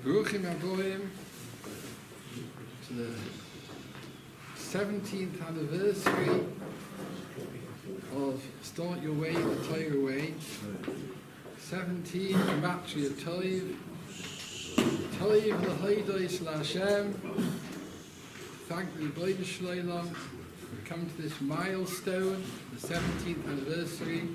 Baruchim Aboim to the 17th anniversary of Start Your Way, the Torah Way. 17, Gematria Toiv. Toiv L'Hodos L'Hashem. Thank the Rebbeinu Shleilam. We've come to this milestone, the 17th anniversary.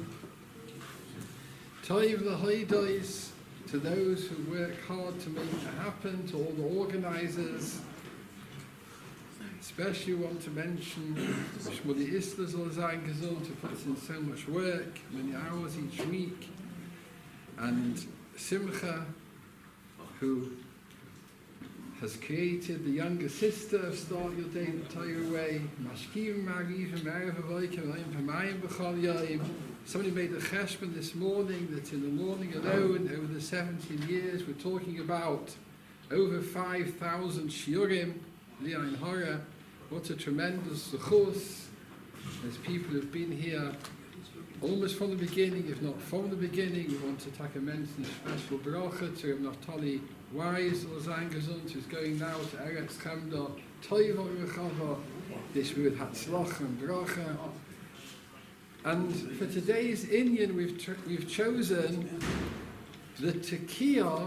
Toiv L'Hodos, to those who work hard to make it happen, to all the organisers. Especially want to mention Shmuley Isler Zol Zayin Gesund, who puts in so much work, many hours each week. And Simcha, who has created the younger sister of Start Your Day the Torah Way. Mashkim Mariv Me'erev Avoykim V'ayim V'mayim B'chol Yom. Somebody made a cheshbon this morning that in the morning alone, over the 17 years, we're talking about over 5,000 shiurim, li'ayin hara. What a tremendous zechus. As people have been here almost from the beginning, if not from the beginning. We want to take a mention special bracha to Reb Naftali Wise, who's going now to Eretz Chemda, Toiv Rechava, this with Hatzlach and bracha. And for today's Inyan, we've chosen the Tekiah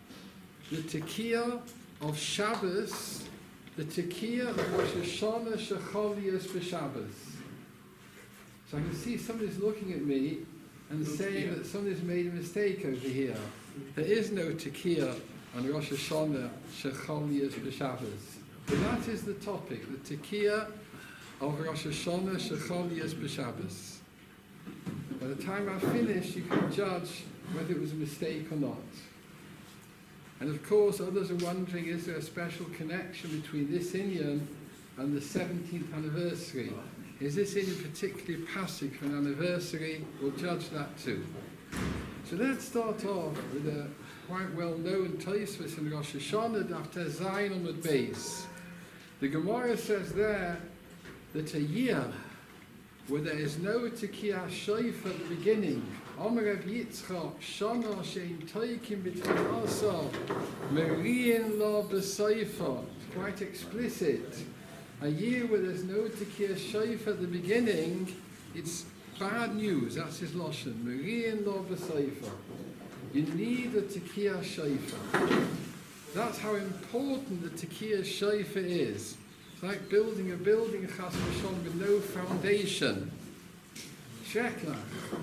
of Shabbos, the Tekiah of Rosh Hashanah Shecholias b'Shabbos. So I can see somebody's looking at me and saying that somebody's made a mistake over here. There is no Tekiah on Rosh Hashanah Shecholias b'Shabbos. But that is the topic, the Tekiah of Rosh Hashanah Shecholias b'Shabbos. By the time I finish, you can judge whether it was a mistake or not. And of course, others are wondering, is there a special connection between this Inyan and the 17th anniversary? Is this Inyan particularly passing for an anniversary? We'll judge that too. So let's start off with a quite well-known Tosfos in Rosh Hashanah, Daf Zayin Amud Beis. The Gemara says there that a year where there is no Tekiah Shayf at the beginning, Omer Rav Yitzchak, Shana Shein Toikim B'Tei Asa, Meriin La B'Seifa, quite explicit. A year where there's no Tekiah Shayf at the beginning, it's bad news. That's his lashon. Meriin La B'Seifa. You need a Tekiah Shayfa. That's how important the Tekiah Shayfa is. It's like building a building chas v'shalom with no foundation. Shekla.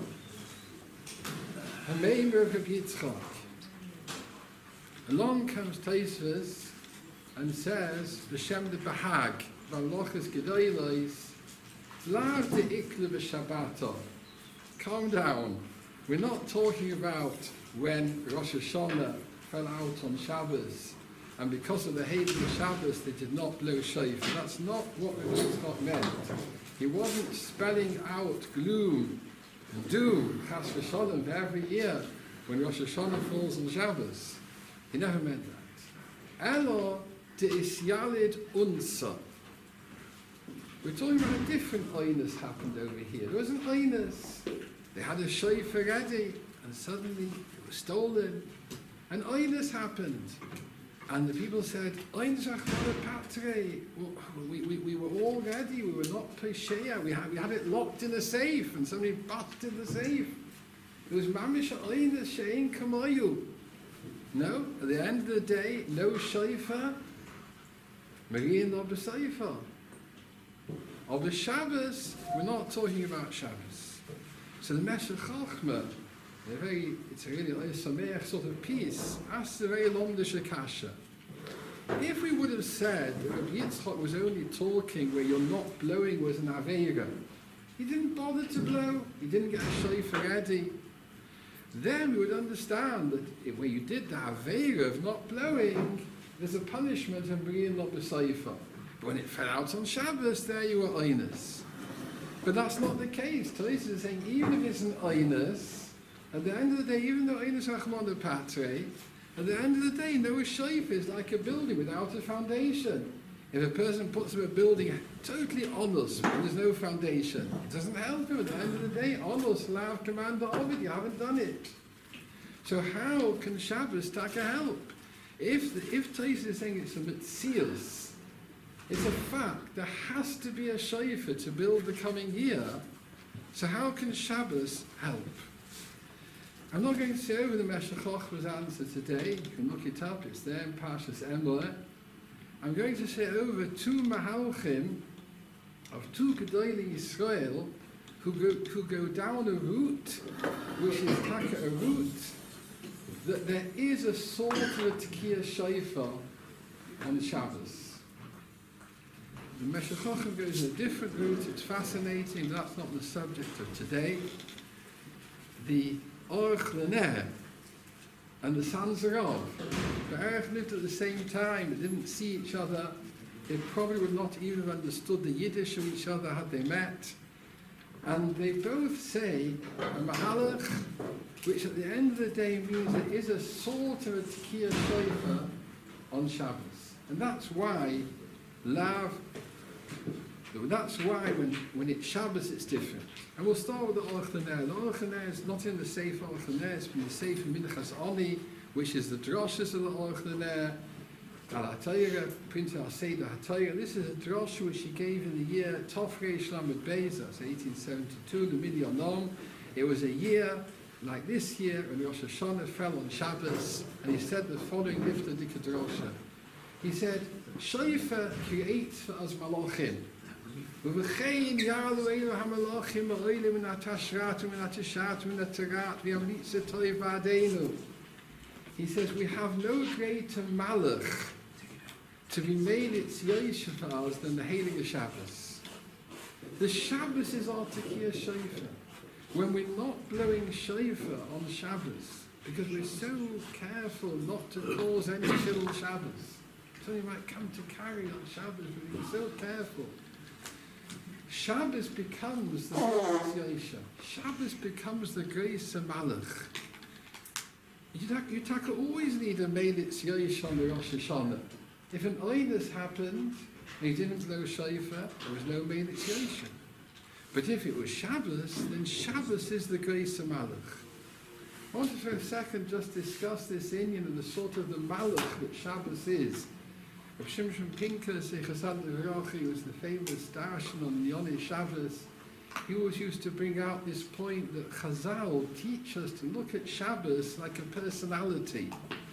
A member of Rav Yitzchak. Along comes Tosfos and says, B'shem de Bahag, B'alochas Gedolos, Lav de Ikle B'Shabbata. Calm down. We're not talking about when Rosh Hashanah fell out on Shabbos, and because of the hate of Shabbos, they did not blow shofar. That's not what Rav Yitzchak meant. He wasn't spelling out gloom and doom, chas v'shalom, for every year when Rosh Hashanah falls on Shabbos. He never meant that. Elo de isyalid unsa. We're talking about a different oinus happened over here. There was an oinus. They had a shofar ready, and suddenly it was stolen. An oinus happened. And the people said, we were all ready, we were not pesheya, we had it locked in a safe, and somebody busted the safe. It was mamish oinus she'ein kamayu. No, at the end of the day, no shofar, Meriin La B'Seifa. Of the Shabbos, we're not talking about Shabbos. So the Meshech Chochmah, it's a really sameach sort of piece. Ask the very lomdish kasha. If we would have said that Rav Yitzchak was only talking where you're not blowing was an aveira, he didn't bother to blow, he didn't get a shofar ready, then we would understand that where you did the aveira of not blowing, there's a punishment of Meriin La B'Seifa. But when it fell out on Shabbos, there you were oinus. But that's not the case. Tosfos is saying even if it's an oinus, at the end of the day, even though Einus Rachmana Patre, at the end of the day, no shayf is like a building without a foundation. If a person puts up a building totally honest and there's no foundation, it doesn't help him. At the end of the day, honest, lav, commander of it, you haven't done it. So how can Shabbos take a help? If Tyson is saying it's a mitzias, it's a fact, there has to be a shofar to build the coming year. So how can Shabbos help? I'm not going to say over the Meshech Chochmah's answer today. You can look it up, it's there in Parshas Emor. I'm going to say over two Mahalchim of two Gedolei Yisrael who go down a route, which is taka a route, that there is a sort of a Tekiah Shofar on Shabbos. The Meshech Chochmah goes a different route. It's fascinating. That's not the subject of today. The Aruch LaNer and the Sons of Rav, Be'erich lived at the same time. They didn't see each other. They probably would not even have understood the Yiddish of each other had they met. And they both say a Mahalach, which at the end of the day means there is a sort of a Tekiah Shofar on Shabbos. And that's why when it's Shabbos it's different. And we'll start with the Aruch LaNer. The Aruch LaNer is not in the Sefer Aruch LaNer, it's from the Sefer Minchas Oni, which is the droshes of the Aruch LaNer. Al-HaTorah, printed Al-Seder HaTorah. This is a drosha which he gave in the year Tov Reish Lamed Beis, that's 1872, the Midyanom. It was a year like this year when Rosh Hashanah fell on Shabbos, and he said the following Lifta Dika drosha. He said, Shofar creates for us malachim. V'v'chein yalu eilu ha-malachim ha'olim min ha-tashrat min ha-tashat min ha-tarat v'yamlitzah toiv ba'adeinu. He says, we have no greater malach to be made its Yosha for us than the Heilige Shabbos. The Shabbos is our Tekiah Shofar. When we're not blowing shofar on Shabbos, because we're so careful not to cause any chill Shabbos. Somebody might come to carry on Shabbos, but we're so careful. Shabbos becomes the Yosha. Shabbos becomes the grace of Malach. You always need a Melitz Yosh on the Rosh Hashanah. If an Oinus happened and he didn't blow shofar, there was no Melitz Yosh. But if it was Shabbos, then Shabbos is the grace of Malach. I want to for a second just discuss this Inyan and the sort of the Malach that Shabbos is. Rav Shimshon Pinkus, Chasad Levarochi, was the famous darshan on Yoneh Shabbos. He always used to bring out this point that Chazal teach us to look at Shabbos like a personality.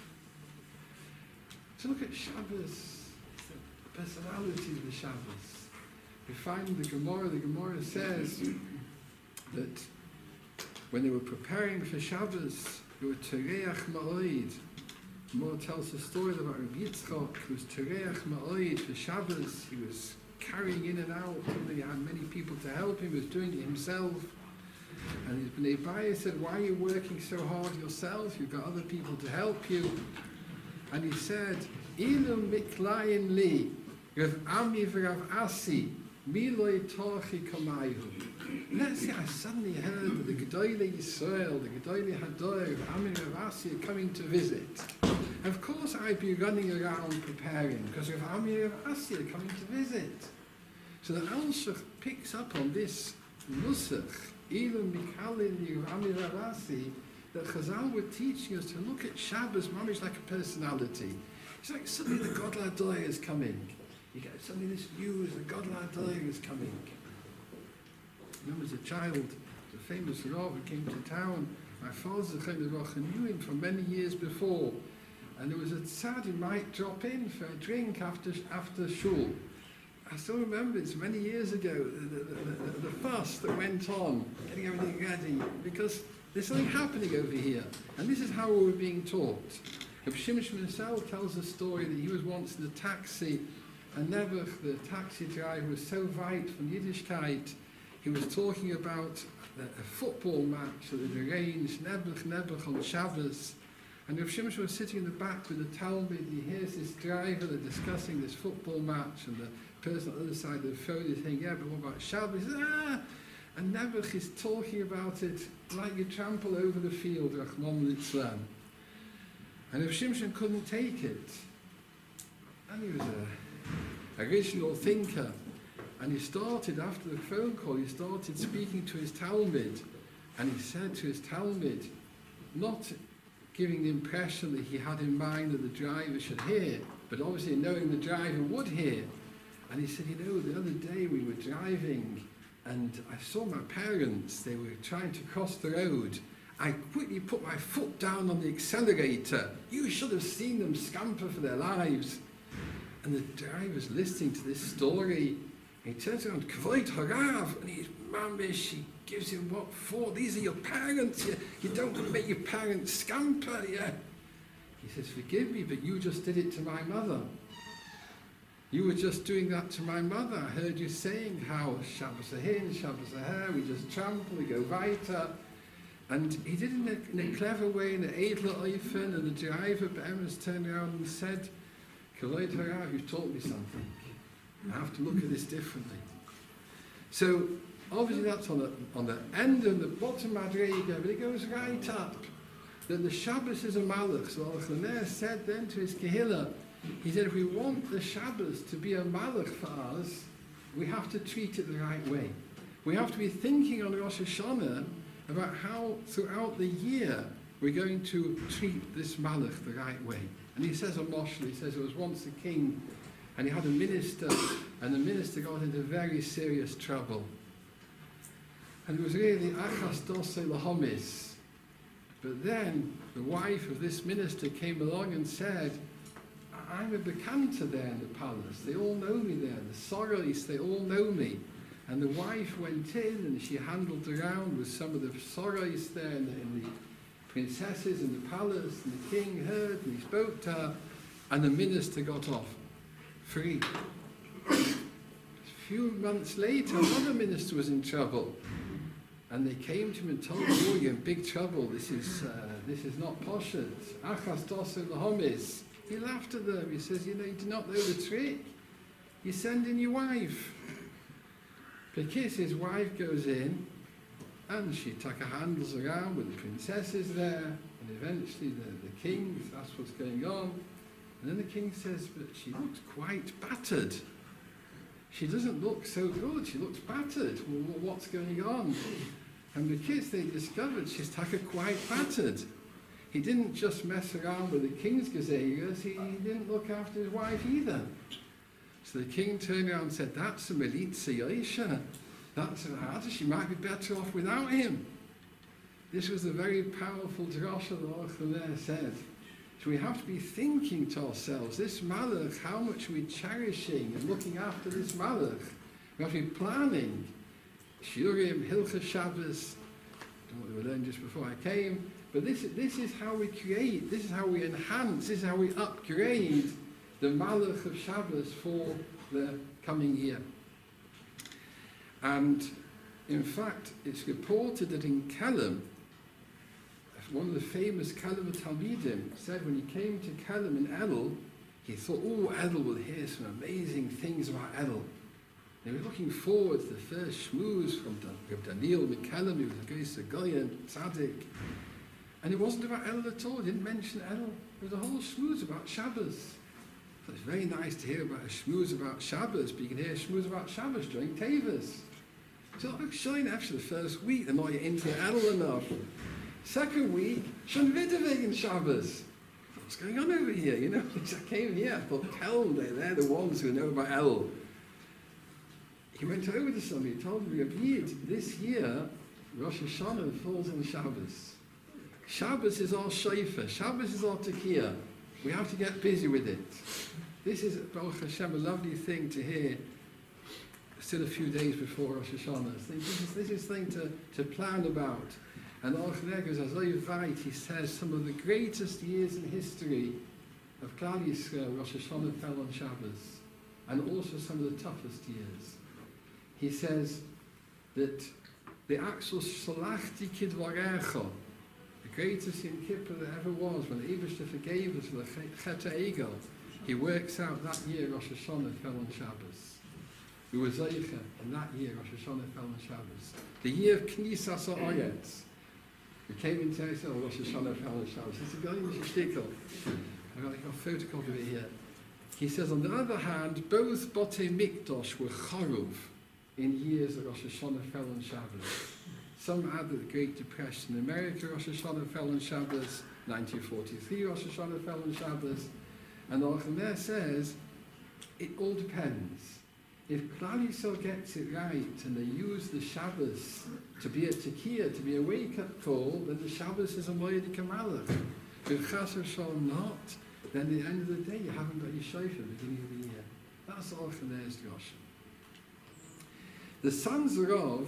To look at Shabbos, the personality of the Shabbos. We find the Gemara says that when they were preparing for Shabbos, they were Tereach Ma'oid. The Gemara tells a story about Rabbi Yitzchak, who was Tereach Ma'oid for Shabbos. He was carrying in and out, he had many people to help him, he was doing it himself. And his Bnei Bayis said, why are you working so hard yourself? You've got other people to help you. And he said, Ilu miklayin li, Rav Ami v'Rav Asi, miloi torchi kamayu. Let's say I suddenly heard that the Gedolei Yisrael, the Gedolei Hador, Rav Ami and Rav Asi are coming to visit. Of course I'd be running around preparing, because Rav Ami and Rav Asi are coming to visit. So the Alshach picks up on this Nusach, even Mikalin, Rav Ami and Rav Asi, that Chazal were teaching us to look at Shabbos mamish like a personality. It's like suddenly the Godel Hador is coming. You get suddenly this news, the Godel Hador is coming. I remember as a child, the famous Rav who came to town, my father knew him from many years before. And there was a tzad who might drop in for a drink after shul. I still remember it's many years ago, the fuss that went on, getting everything ready, because there's something happening over here. And this is how we were being taught. Rav Shimshon himself tells a story that he was once in a taxi, and Nebuch, the taxi driver, was so weit from Yiddishkeit, he was talking about a football match that had arranged, Nebuch on Shabbos. And Rav Shimshon was sitting in the back with the Talmud. He hears this driver, they're discussing this football match, and the person on the other side of the phone is saying, yeah, but what about Shabbos? He says, ah! And Nebuch is talking about it like you trample over the field, Rachmon Litzlan. And Rav Shimshon couldn't take it. And he was an original thinker. And he started, after the phone call, he started speaking to his Talmud. And he said to his Talmud, not giving the impression that he had in mind that the driver should hear, but obviously knowing the driver would hear. And he said, the other day we were driving and I saw my parents, they were trying to cross the road. I quickly put my foot down on the accelerator. You should have seen them scamper for their lives. And the driver's listening to this story. He turns around, Kvoit Harav, and his mamish, she gives him what for? These are your parents. You don't want to make your parents scamper. Yeah. He says, forgive me, but you just did it to my mother. You were just doing that to my mother. I heard you saying how Shabbos ahin, Shabbos aher, we just trample, we go weiter. And he did it in a clever way, in an edler oifen, and the driver Be'emes turned around and said, Kvoit Harav, you've taught me something. I have to look at this differently. So, obviously that's on the end and the bottom madrega, but it goes right up. That the Shabbos is a malach. So Al-Khaner said then to his Kehillah, he said, if we want the Shabbos to be a malach for us, we have to treat it the right way. We have to be thinking on Rosh Hashanah about how throughout the year we're going to treat this malach the right way. And he says on Moshel, he says there was once a king and he had a minister, and the minister got into very serious trouble. And it was really achas dose lahomis. But then the wife of this minister came along and said, I'm a bekanta there in the palace. They all know me there. The Soros, they all know me. And the wife went in and she handled around with some of the Soros there in the princesses in the palace. And the king heard and he spoke to her. And the minister got off free. A few months later, another minister was in trouble. And they came to him and told him, oh, you're in big trouble. This is not poshet. Achas dosu lahomis. He laughed at them. He says, you do not know the trick. You send in your wife. Because his wife goes in and she handles around with the princesses there, and eventually the king asks what's going on. And then the king says, but she looks quite battered. She doesn't look so good. She looks battered. Well, what's going on? And because they discovered she's quite battered. He didn't just mess around with the king's gazeras, he didn't look after his wife either. So the king turned around and said, that's a militza Yosha. She might be better off without him. This was a very powerful drasha that Al-Khaner said. So we have to be thinking to ourselves, this malach, how much are we cherishing and looking after this malach? We have to be planning. Shiurim, Hilchah Shabbos, what we learned just before I came. But this is how we create, this is how we enhance, this is how we upgrade the malach of Shabbos for the coming year. And in fact, it's reported that in Kelm, one of the famous Kelm Talmidim said when he came to Kelm in Elul, he thought, oh, Elul will hear some amazing things about Elul. They were looking forward to the first shmooze from Daniel McKellum, he was a Geis Goyen, Tzaddik. And it wasn't about Elul at all, he didn't mention Elul. There was a whole shmooze about Shabbos. So it's very nice to hear about a shmooze about Shabbos, but you can hear a shmooze about Shabbos during Tavis. So showing after the first week, they're not yet into Elul enough. Second week, Shon Vidavig Shabbos. What's going on over here? I came here, I thought, Kelm, they're the ones who know about Elul. He went over to somebody, he told me, Abid, this year, Rosh Hashanah falls on Shabbos. Shabbos is our shofar, Shabbos is our tekiah. We have to get busy with it. This is, Baruch Hashem, a lovely thing to hear still a few days before Rosh Hashanah. This is thing to plan about. And Al-Khaner goes, as Vait, he says, some of the greatest years in history of Klal Yisrael, Rosh Hashanah fell on Shabbos, and also some of the toughest years. He says that the actual Shalachti Kidvarecha, the greatest Yom Kippur that ever was, when the Eibishter forgave us for the Chet Egel, he works out that year Rosh Hashanah fell on Shabbos. We were Zeicha, and that year Rosh Hashanah fell on Shabbos. The year of Knisas HaOretz. We came into it and said, Rosh Hashanah fell on Shabbos. It's a guy in the shtickle. I've got a photocopy of it here. He says, on the other hand, both Botei Mikdosh were charuv in years that Rosh Hashanah fell on Shabbos. Some add that the Great Depression in America, Rosh Hashanah fell on Shabbos, 1943 Rosh Hashanah fell on Shabbos. And the Orach LaNer says, it all depends. If Klal Yisrael gets it right and they use the Shabbos to be a tekiah, to be a wake-up call, then the Shabbos is a moed kamalach. If Chas v'shalom not, then at the end of the day you haven't got your shofar at the beginning of the year. That's the Orach LaNer's drasha. The Sons Rav,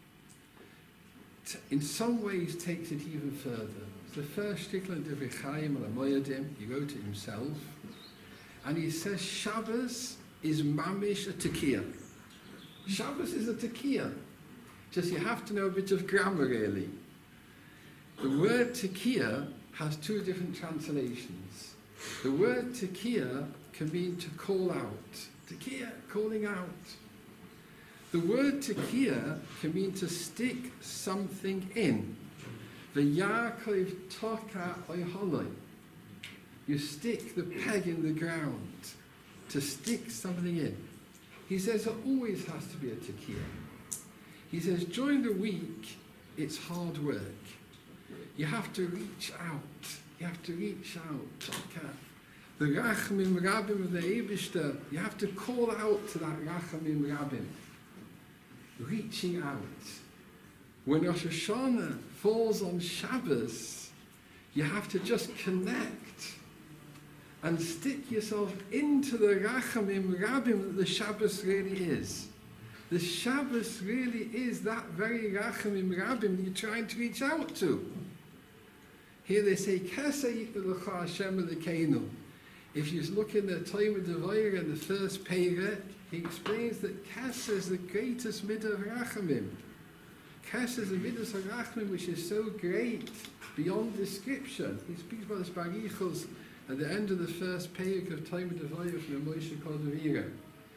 in some ways, takes it even further. It's the first shtickle in Divrei Chaim on Moedim. He wrote it himself, and he says Shabbos is mamish a tekiah. Shabbos is a tekiah. Just you have to know a bit of grammar, really. The word tekiah has two different translations. The word tekiah can mean to call out. Tekiah, calling out. The word tekiah can mean to stick something in. V'yakov toka oiholoi. You stick the peg in the ground to stick something in. He says it always has to be a tekiah. He says during the week it's hard work. You have to reach out. You have to reach out. Toka. The Rachamim Rabbim of the Eibishter, you have to call out to that Rachamim Rabbim. Reaching out. When Rosh Hashanah falls on Shabbos, you have to just connect and stick yourself into the Rachamim Rabbim that the Shabbos really is. The Shabbos really is that very Rachamim Rabbim that you're trying to reach out to. Here they say, Keseh Yiklecha Hashem Elokeinu. If you look in the Talmud Devarim in the first Perek, he explains that Keseh is the greatest midah of Rachamim. Keseh is the midah of Rachamim which is so great beyond description. He speaks about this Barichos at the end of the first Perek of Talmud Devarim from the Moshe Kodavira.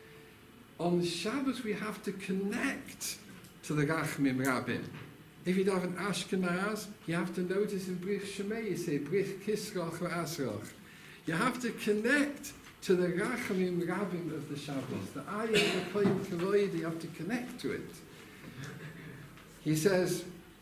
On Shabbos we have to connect to the Rachamim Rabbim. If you have an Ashkenaz, you have to notice in Brich Shemei, you say Brich Kisroch V'Asroch. You have to connect to the Rachamim Rabbim of the Shabbos. The Ayin, the Koyim Kavoid, you have to connect to it. He says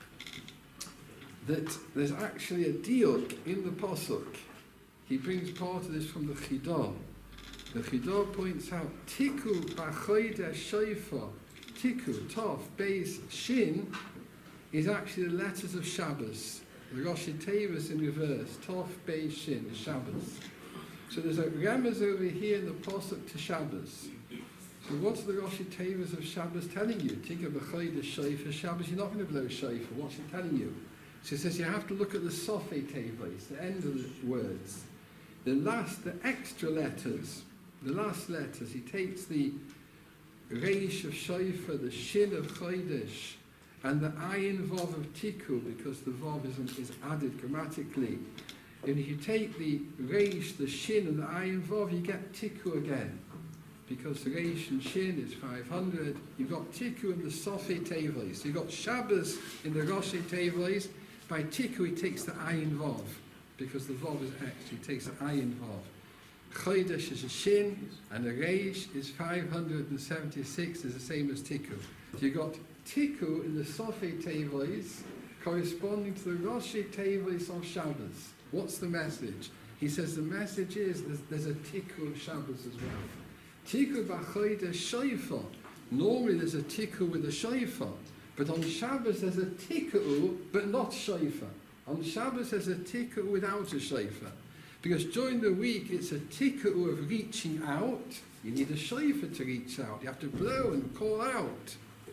that there's actually a diuk in the Pasuk. He brings part of this from the Chidah. The Chidah points out, Tiku B'chodesh Shofar, Tiku, Tov, Beis, Shin, is actually the letters of Shabbos. The Rosh Tevus in reverse, Tov, Beis, Shin, Shabbos. So there's a remez over here in the Pasuk to Shabbos. So what's the Rosh Tevus of Shabbos telling you? Tika b'chodesh shofar Shabbos, you're not going to blow shofar. What's it telling you? So it says you have to look at the Sofei Tevos, the end of the words. The extra letters, the last letters, he takes the Reish of shofar, the Shin of chodesh, and the Ayin Vav of Tiku, because the Vav is added grammatically. And if you take the Reish, the Shin, and the Ayin Vav, you get Tiku again. Because the Reish and Shin is 500, you've got Tiku in the Sofei Tevos. You've got Shabbos in the Rosh Tevos. By Tiku, he takes the Ayin Vav, because the Vav is extra, he takes the Ayin Vav. Chodesh is a Shin, and the Reish is 576, is the same as Tiku. So you've got Tiku in the Sofei Tevos, corresponding to the Rosh Tevos of Shabbos. What's the message? He says the message is there's a Tiku of Shabbos as well. Tiku b'chodesh shofar. Normally there's a Tiku with a shofar, but on Shabbos there's a Tiku but not shofar. On Shabbos there's a Tiku without a shofar. Because during the week it's a Tiku of reaching out. You need a shofar to reach out. You have to blow and call out.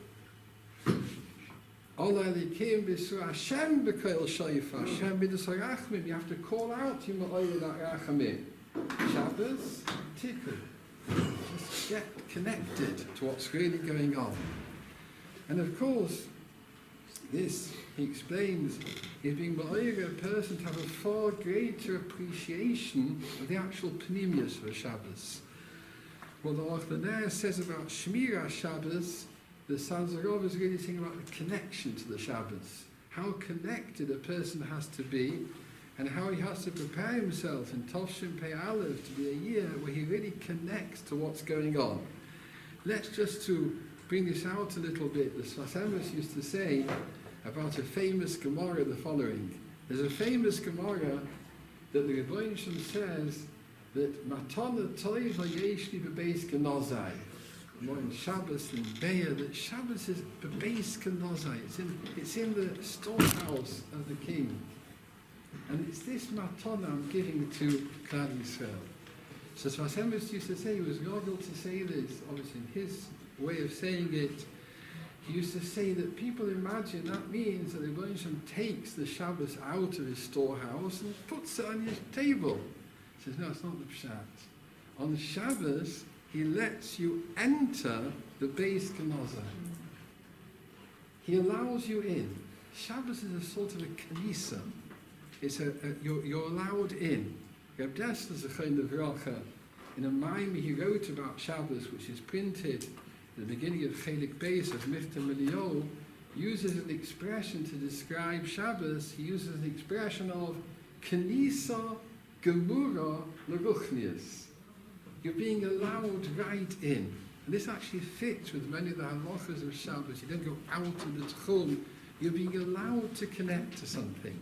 Allah likim b'su Hashem b'koil shofar. Hashem b'das harachmim. You have to call out to Ma'oyel Rachamim. Shabbos, Tiku. Just get connected to what's really going on. And of course, this, he explains, is being Ma'oyel a person to have a far greater appreciation of the actual Pnimius of Shabbos. What the Orach LaNer says about Shmira Shabbos, the Sons Rav is really thinking about the connection to the Shabbos, how connected a person has to be, and how he has to prepare himself in Tovshin Pei Aleph to be a year where he really connects to what's going on. Let's just to bring this out a little bit, the Sfas Emes used to say about a famous Gemara the following. There's a famous Gemara that the Rebbeinu Shem says that Matana Toiva Yeshli Bebeis Genozai. More in Shabbos than Be'er, that Shabbos is Bebeis Genozai. It's in the storehouse of the king. And it's this Matana I'm giving to Klal Yisrael. So Sfas Emes used to say, he was Yodel to say this, obviously in his way of saying it. He used to say that people imagine that means that the Rebbeinu Shem takes the Shabbos out of his storehouse and puts it on his table. He says, no, it's not the Pshat. On Shabbos, he lets you enter the Beis Genozah. He allows you in. Shabbos is a sort of a kanisa. It's you're allowed in. Reb Dessler's a kind of Racha. In a Maimah he wrote about Shabbos, which is printed at the beginning of Chelik Beis of Miftah Miliol, uses an expression to describe Shabbos. He uses an expression of Kanisa Gemura Leruchnius. You're being allowed right in. And this actually fits with many of the halachas of Shabbos. You don't go out of the tchum. You're being allowed to connect to something.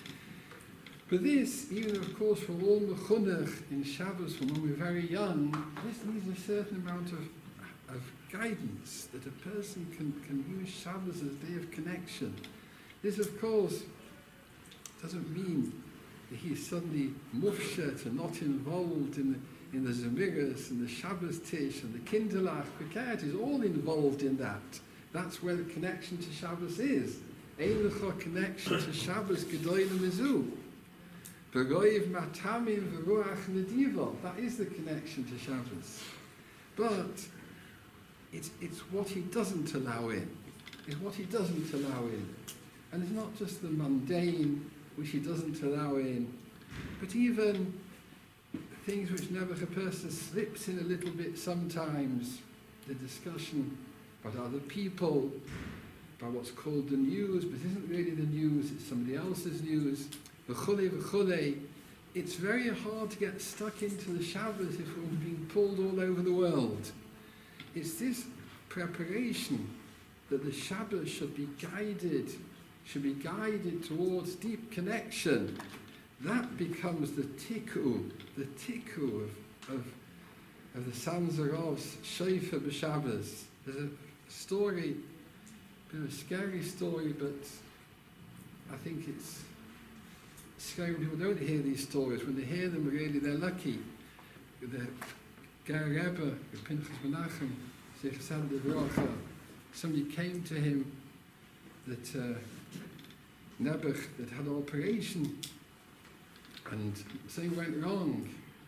But this, even of course for all mechunach in Shabbos from when we're very young, this needs a certain amount of guidance, that a person can use Shabbos as a day of connection. This, of course, doesn't mean that he is suddenly mufshet and not involved in the Zemiras and the Shabbos Tish and the Kinderlach. Pekat is all involved in that. That's where the connection to Shabbos is. Ein lecha connection to Shabbos gedolim mizu. Beroiv matamim v'ruach nediva. That is the connection to Shabbos. But it's what he doesn't allow in. It's what he doesn't allow in. And it's not just the mundane which he doesn't allow in, but even things which never a person slips in a little bit sometimes. The discussion about other people, about what's called the news, but it isn't really the news, it's somebody else's news. V'chulei v'chulei. It's very hard to get stuck into the Shabbos if we're being pulled all over the world. It's this preparation that the Shabbos should be guided towards deep connection. That becomes the tikku of the Sanzarov's Shofar b'Shabbos. There's a story, a bit of a scary story, but I think it's scary when people don't hear these stories. When they hear them, really, they're lucky. The Ger Rebbe, Pinchas Menachem, Zechasad Devracha, somebody came to him that Nebuch that had an operation and something went wrong,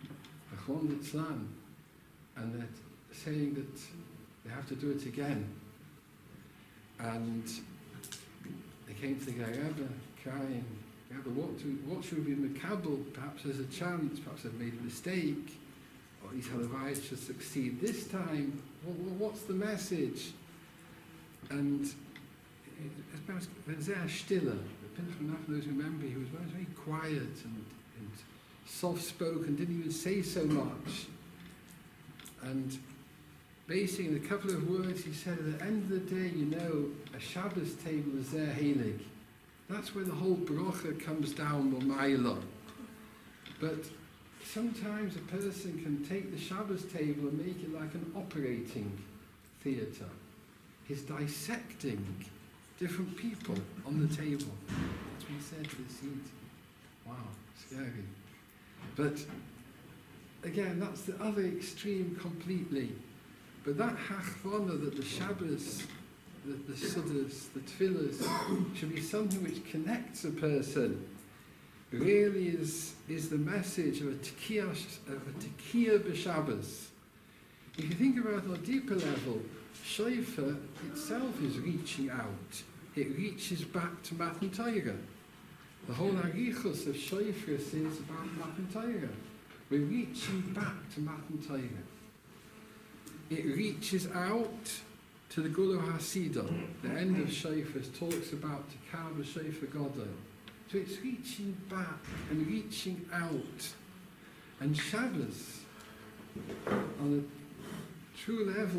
and they're saying that they have to do it again. And they came to the Ger Rebbe crying, Rebbe, what should we be mekabel? Perhaps there's a chance, perhaps I've made a mistake, or these Halavayas should succeed this time. What's the message? And when Zeh Stiller, the Pinchas Menachem, those who remember, he was very, very quiet and soft-spoken, didn't even say so much. And basically, in a couple of words, he said, at the end of the day, a Shabbos table is Zeh Heilig. That's where the whole bracha comes down, L'mayla. But sometimes a person can take the Shabbos table and make it like an operating theatre. He's dissecting different people on the table. That's what he said to the seat. Wow, scary. But again, that's the other extreme completely. But that hachvana that the Shabbos, the Sudas, the Tefillas should be something which connects a person, really is the message of a Tekiah b'Shabbos. If you think about it on a deeper level, Shofar itself is reaching out. It reaches back to Matan Torah. The whole arichos of Shofar is about Matan Torah. We're reaching back to Matan Torah. It reaches out to the Gula Hasidah. The end of Shofar talks about Tekar b'Shofar Gadol. So it's reaching back and reaching out. And Shabbos, on a true level,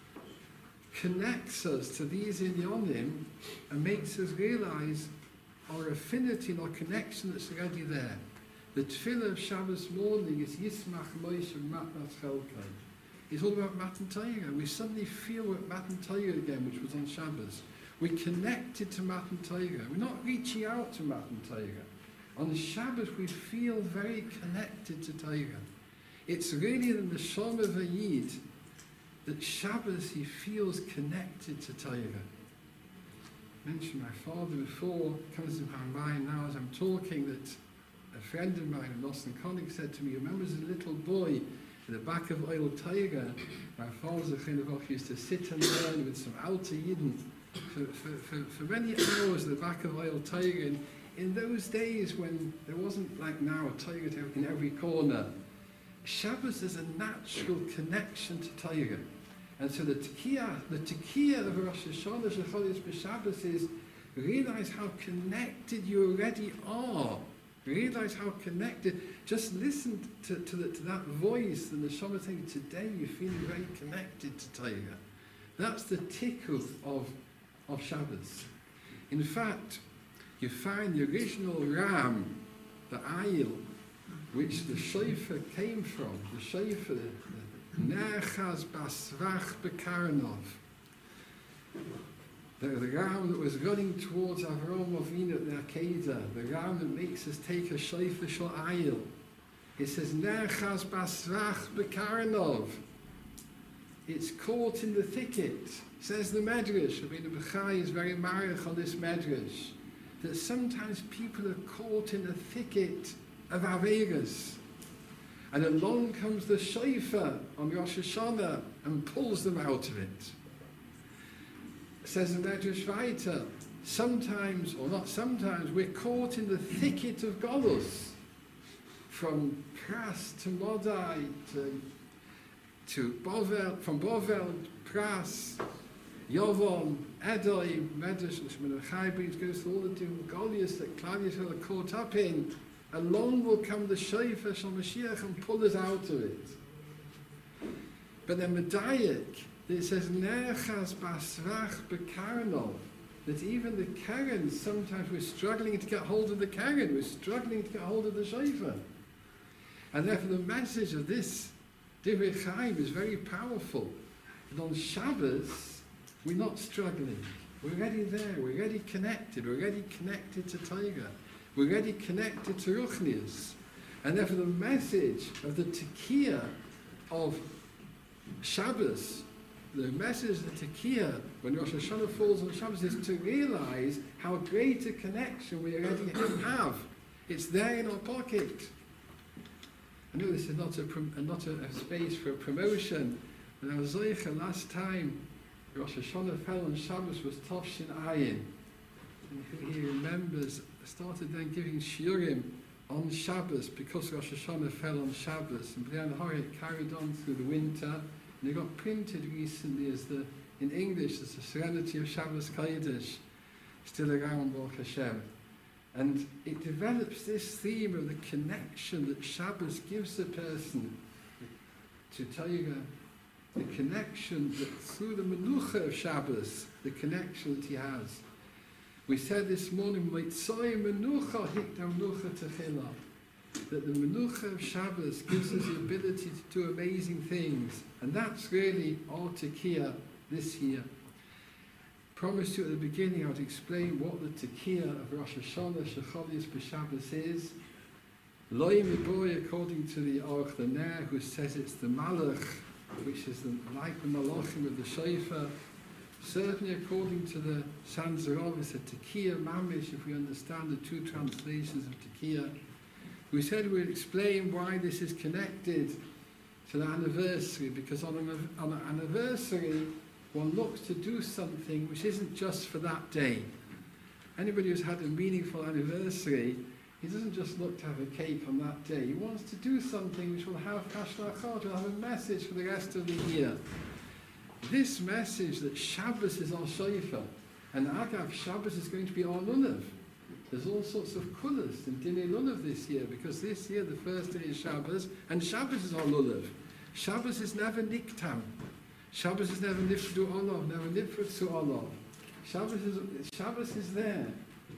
connects us to these inyonim and makes us realize our affinity and our connection that's already there. The tefillah of Shabbos morning is Yismach Moshe Matnas Chelkai. It's all about Matan Torah. We suddenly feel we're at Matan Torah again, which was on Shabbos. We're connected to Matan Torah. We're not reaching out to Matan Torah. On Shabbos, we feel very connected to Torah. It's really the Neshama of a Yid that Shabbos he feels connected to Torah. I mentioned my father before, comes to my mind now as I'm talking, that a friend of mine, a Boston colleague, said to me, remember as a little boy, at the back of Oil Torah, my father used to sit and learn with some Alter Yidden for many hours at the back of Oil Torah. And in those days when there wasn't like now a Torah in every corner, Shabbos is a natural connection to Torah. And so the Tekiah of Rosh Hashanah Shecholias B'Shabbos is realize how connected you already are. Realize how connected. Just listen to that voice and the Neshama saying, today you're feeling very connected to Torah. That's the tikkun of Shabbos. In fact, you find the original ram, the ayil, which the shofar came from, the shofar, Nechaz Basvach Bekaranov. The ram that was running towards Avraham Avinu at the Akedah, the ram that makes us take a shofar shel ayil. It says Nechaz Basvach Bekaranov. It's caught in the thicket. Says the Medrash. Rabbeinu Bechai is very marich on this Medrash, that sometimes people are caught in the thicket of Averas. And along comes the shofar on Rosh Hashanah and pulls them out of it. Says the Medrash weiter, sometimes, or not sometimes, we're caught in the thicket of Golus. From Pras to Modai to Bovel, from Bovel, Pras, Yovon, Edoi, Medrash, Shemini goes through all the different Goliaths that Claudius are caught up in. Along will come the shofar Shal Mashiach and pull us out of it. But then Medayik, it says Nechaz Basrach Bekarnov, that even the Karen, sometimes we're struggling to get hold of the Karen, we're struggling to get hold of the shofar. And therefore the message of this Divrei Chaim is very powerful. And on Shabbos, we're not struggling. We're already there, we're already connected to Torah. We're already connected to Ruchnius. And therefore the message of the Tekiah of Shabbos, the message of the Tekiah when Rosh Hashanah falls on Shabbos is to realize how great a connection we already have. It's there in our pocket. I know this is not a space for a promotion, but I was zeicha last time Rosh Hashanah fell on Shabbos was Tovshin Ayin. And who here remembers, started then giving shiurim on Shabbos because Rosh Hashanah fell on Shabbos. And Brian Horik carried on through the winter, and it got printed recently in English as the Serenity of Shabbos Kodesh, still around Baruch Hashem. And it develops this theme of the connection that Shabbos gives a person to Torah, the connection that through the menucha of Shabbos, the connection that he has. We said this morning, that the menucha of Shabbos gives us the ability to do amazing things. And that's really our tekiah this year. Promised you at the beginning I would explain what the tekiah of Rosh Hashanah Shecholias B'Shabbos is. Loi Miboy, according to the Aruch LaNer, who says it's the Malach, which is like the Malachim of the Shofar. Certainly, according to the Sanzerov, it's a tekiah mamish, if we understand the two translations of tekiah. We said we'd explain why this is connected to the anniversary, because on an anniversary, one looks to do something which isn't just for that day. Anybody who's had a meaningful anniversary, he doesn't just look to have a cake on that day. He wants to do something which will have kashlachot, will have a message for the rest of the year. This message that Shabbos is our shofar, and Agav, Shabbos is going to be our lulav. There's all sorts of kulas in Dinei Lulav this year, because this year the first day is Shabbos, and Shabbos is our lulav. Shabbos is never niktam. Shabbos is never nifdu olav, never nifru olav. Shabbos is there.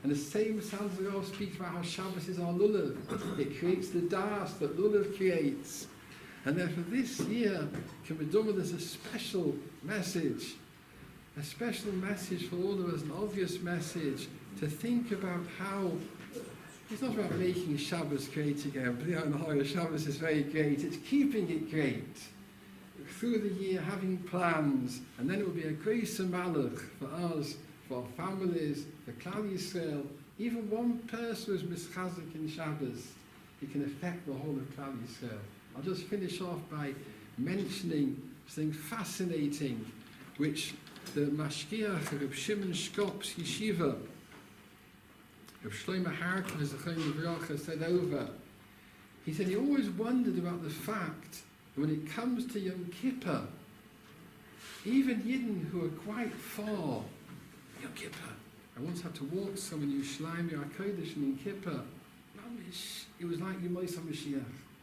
And the same Santa Claus speaks about how Shabbos is our lulav. It creates the das that lulav creates. And therefore this year, Kemeduma, there's a special message for all of us, an obvious message, to think about how, it's not about making Shabbos great again, but the whole Shabbos is very great, it's keeping it great. Through the year, having plans, and then it will be a grace and malach for us, for our families, for Klal Yisrael. Even one person who is mischazik in Shabbos, it can affect the whole of Klal Yisrael. I'll just finish off by mentioning something fascinating, which the Mashgiach of Reb Shimon Shkop's yeshiva, Reb Shlomo Harkin, Zechariah V'Racha, said over. He said he always wondered about the fact that when it comes to Yom Kippur, even Yidden who are quite far, Yom Kippur. I once had to walk someone in Yerushalayim HaKodesh in Yom Kippur. It was like Yom HaMashiach.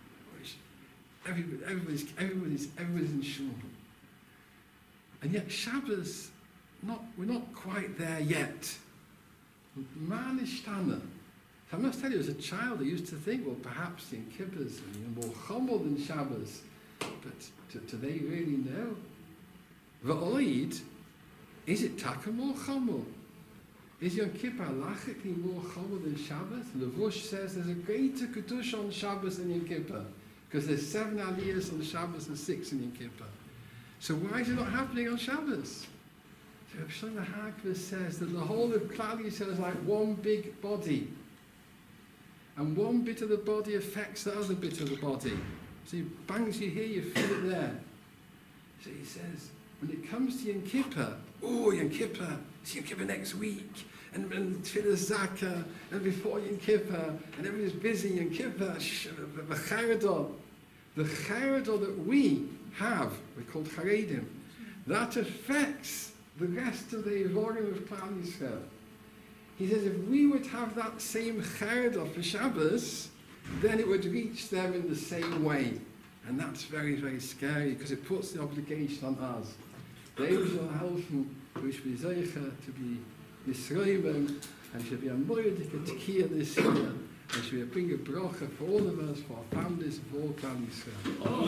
Everybody's in shul. And yet Shabbos, we're not quite there yet. Man ishtana. I must tell you, as a child, I used to think, well, perhaps in Kippur's more chomel than Shabbos. But do they really know? V'oid, is it taka more chomel? Is Yom Kippur lachically more chomel than Shabbos? And the Vush says there's a greater kedusha on Shabbos than Yom Kippur, because there's 7 aliyahs on Shabbos and 6 in Yom Kippur. So why is it not happening on Shabbos? So Reb Shlomo Harkin says that the whole of Klal Yisrael is like one big body, and one bit of the body affects the other bit of the body. So he bangs you here, you feel it there. So he says, when it comes to Yom Kippur, Yom Kippur, it's Yom Kippur next week, and Tfilah Zakah, and before Yom Kippur, and everybody's busy, Yom Kippur, the Charadol that we have, we're called Charedim, that affects the rest of the Evorim of Klal Yisrael. He says if we would have that same Charadol for Shabbos, then it would reach them in the same way. And that's very, very scary, because it puts the obligation on us. They will help we should be zeicha to be Yisraelim, and should be a moedik tekiah this year, and should bring a bracha for all of us, for our families, for all Klal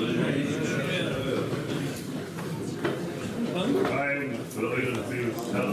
Yisrael.